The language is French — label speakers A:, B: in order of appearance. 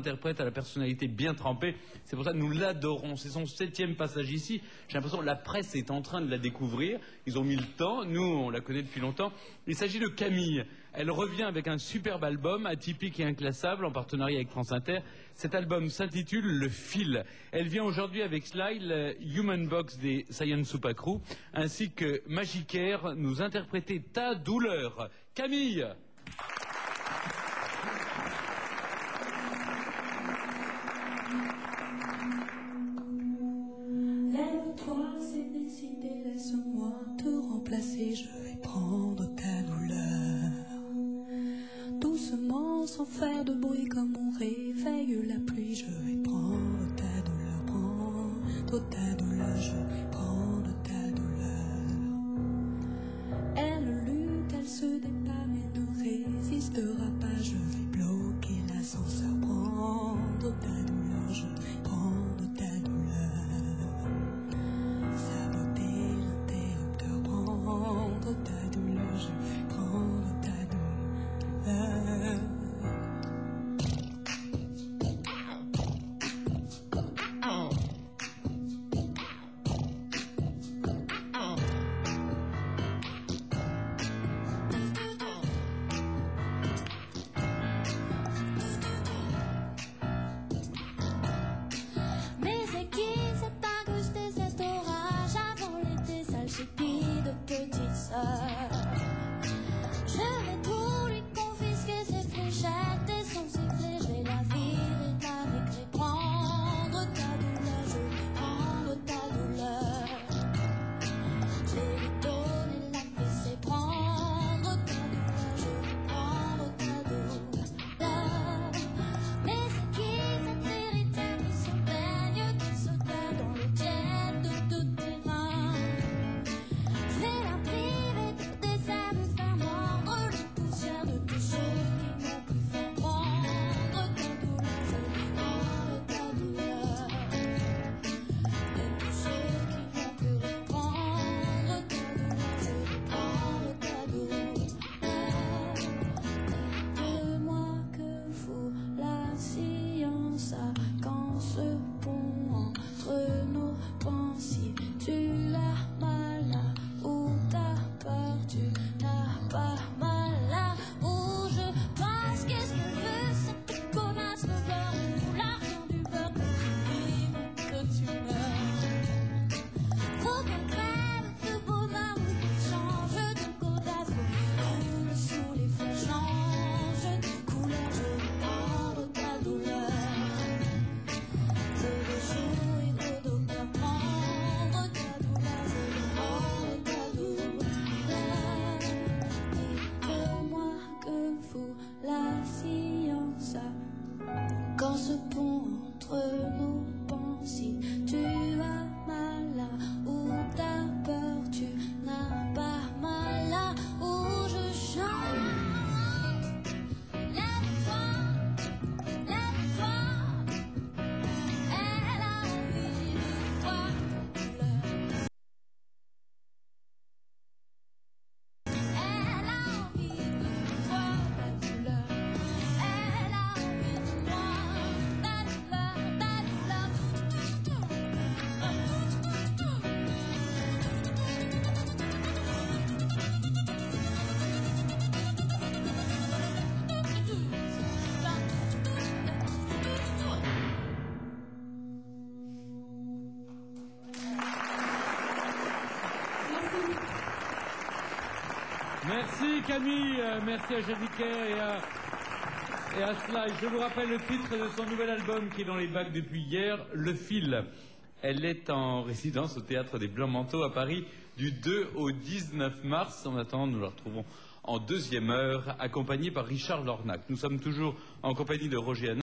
A: interprète à la personnalité bien trempée. C'est pour ça que nous l'adorons. C'est son 7e passage ici. J'ai l'impression que la presse est en train de la découvrir. Ils ont mis le temps. Nous, on la connaît depuis longtemps. Il s'agit de Camille. Elle revient avec un superbe album, atypique et inclassable, en partenariat avec France Inter. Cet album s'intitule Le Fil. Elle vient aujourd'hui avec Slyle, Human Box des Science Super Crew, ainsi que Magicaire, nous interpréter Ta douleur. Camille!
B: Lève-toi, c'est décidé, laisse-moi te remplacer, je vais prendre ta douleur. Doucement, sans faire de bruit comme on réveille la pluie, je vais prendre ta douleur, prendre ta douleur, je vais prendre ta douleur. Elle lutte, elle se débat mais ne résistera pas, je vais bloquer l'ascenseur, prendre ta douleur, je vais prendre ta douleur. Saboter l'interrupteur, prendre ta douleur, je vais prendre ta douleur.
C: Je vais tout lui confisquer, ses fléchettes et son sifflet. Je vais la virer, la récré. Prendre ta douleur, je vais prendre ta douleur. Je vais lui donner la fessée. Prendre ta douleur, je vais prendre ta douleur. Mais c'est qui cette vérité qui se baigne, qui se perd dans le tiède de tes reins? Je vais la priver de dessert, lui faire mordre les poussières de tous ceux qui m'ont plus fait prendre ta douleur, je vais prendre ta douleur. De tous ceux qui m'ont plus fait prendre ta douleur, je vais prendre ta douleur. Dites-moi que vaut la science quand ce pont entre nos pensées, tu l'as mal là où t'as peur, tu n'as pas mal là où je pense. Qu'est-ce qu'elle veut, cette connasse, le beurre ou l'argent du beurre, que tu vives, que tu meurs. Faut qu'elle crève de bonheur ou qu'elle change de godasse, faut qu'elle roule sous les feux, change de couleur, je vais prendre ta douleur. Je vais jouer au docteur, prendre ta douleur, je vais prendre ta douleur. Dites-moi que vaut la science quand ce pont entre nos pensées, tu as mal là où t'as peur, tu n'as pas mal là où je chante. Lève-toi, lève-toi. Elle a envie de toi, ta douleur. Elle a envie de toi, ta douleur. Elle a envie de moi, ta douleur, ta douleur.
A: Merci Camille, merci à Jessica et à Sly. Je vous rappelle le titre de son nouvel album qui est dans les bacs depuis hier, Le Fil. Elle est en résidence au Théâtre des Blancs-Manteaux à Paris du 2 au 19 mars. En attendant, nous la retrouvons en deuxième heure, accompagnée par Richard Lornac. Nous sommes toujours en compagnie de Roger Hanin.